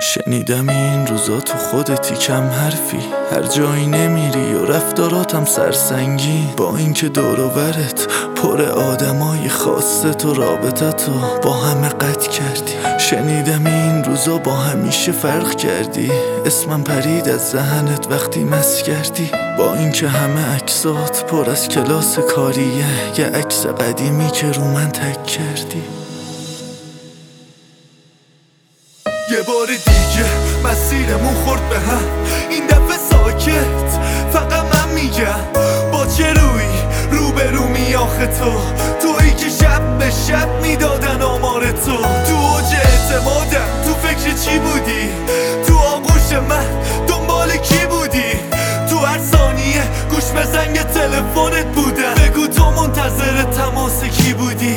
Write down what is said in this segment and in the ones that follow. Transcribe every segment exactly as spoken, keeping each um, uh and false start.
شنیدم این روزا تو خودتی کم حرفی، هر جایی نمیری و رفتاراتم سرسنگی، با اینکه دور و برت پر آدمای خاصه تو رابطتو با همه قطع کردی. شنیدم این روزا با همیشه فرق کردی، اسمم پرید از ذهنت وقتی مس کردی، با اینکه همه عکسات پر از کلاس کاریه، یه عکس قدیمی که رو من تک کردی. یه بار دیگه مسیرمون خورد به هم، این دفعه ساکت فقط من میگم با چه روی رو به رو می آخه تو، تویی که شب به شب میدادن آمار تو، تو اوج اعتمادم تو فکر چی بودی، تو آغوش من دنبال کی بودی، تو هر ثانیه گوش به زنگ تلفنت بودم، بگو تو منتظر تماس کی بودی.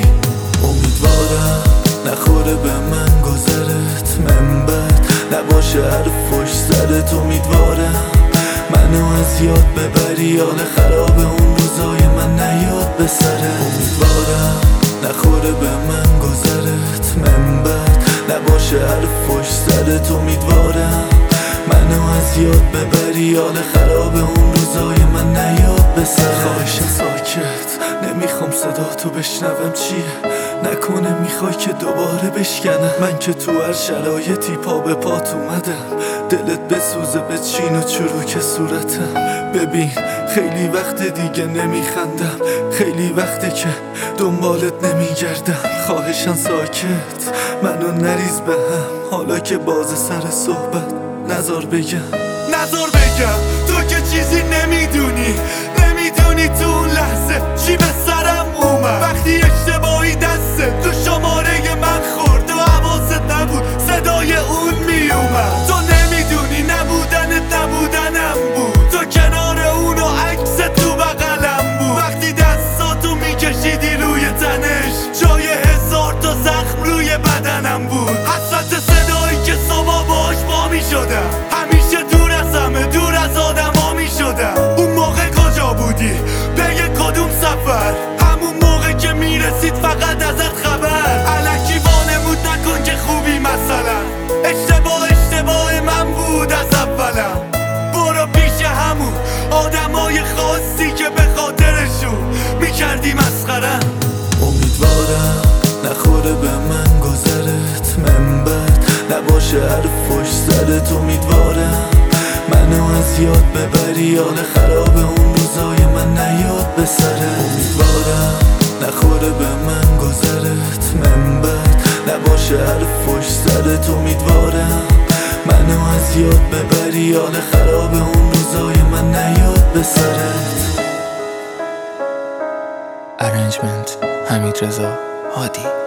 امیدوارم نخوره به من گذرت، منبت نباشه حرف پشت سرت، امیدوارم منو از یاد ببری، حال خراب اون روزای من نیاد به سرت. امیدوارم نخوره به من گذرت، منبت نباشه حرف پشت سرت، امیدوارم منو از یاد ببری، حال خراب اون روزای من نیاد به سرت. خواهشم ساکت نمیخوام صدا تو بشنوم، چیه نکنه میخوای که دوباره بشکنم، من که تو هر شرایطی پا به پات اومدم، دلت بسوزه به چین و چروک صورتم. ببین خیلی وقت دیگه نمیخندم، خیلی وقته که دنبالت نمیگردم، خواهشم ساکت منو نریز به هم، حالا که باز سر صحبت نزار بگم نزار بگم تو که چیزی نمیدونی، نمیدونی تو اون لحظه چی به سرم اومد، وقتی اشتباهی دسته تو شماره من خورد و حواست نبود صدای اون میومد، تو نمیدونی نبودنت نبودنم بود، تو کنار اون و عکس تو بغلم بود، وقتی دستاتو میکشیدی روی تنش جای هزار تا زخم روی بدنم بود، حسرت صدایی که صبح باش با میشدم، همیشه دور از همه دور از آدم ها میشدم. اون موقع کجا بودی؟ پی کدوم سفر؟ همون موقع که میرسید فقط ازت خبر، الکی وانمود نکن که خوبی مثلا، اشتباه اشتباه من بود از اولم، برو پیش همون آدمای خاصی که به خاطرشون میکردی مسخرم. امیدوارم نخوره به من گذرت، منبت نباشه حرف پشت سرت، امیدوارم منو از یاد ببری، حال خراب اون روزای من نیاد به سرت. امیدوارم نخوره به من گذرت، منبت نباشه حرف پشت سرت، امیدوارم منو از یاد ببری، حال خراب اون روزای من نیاد به سرت. ارنجمنت حمید رضا هادی.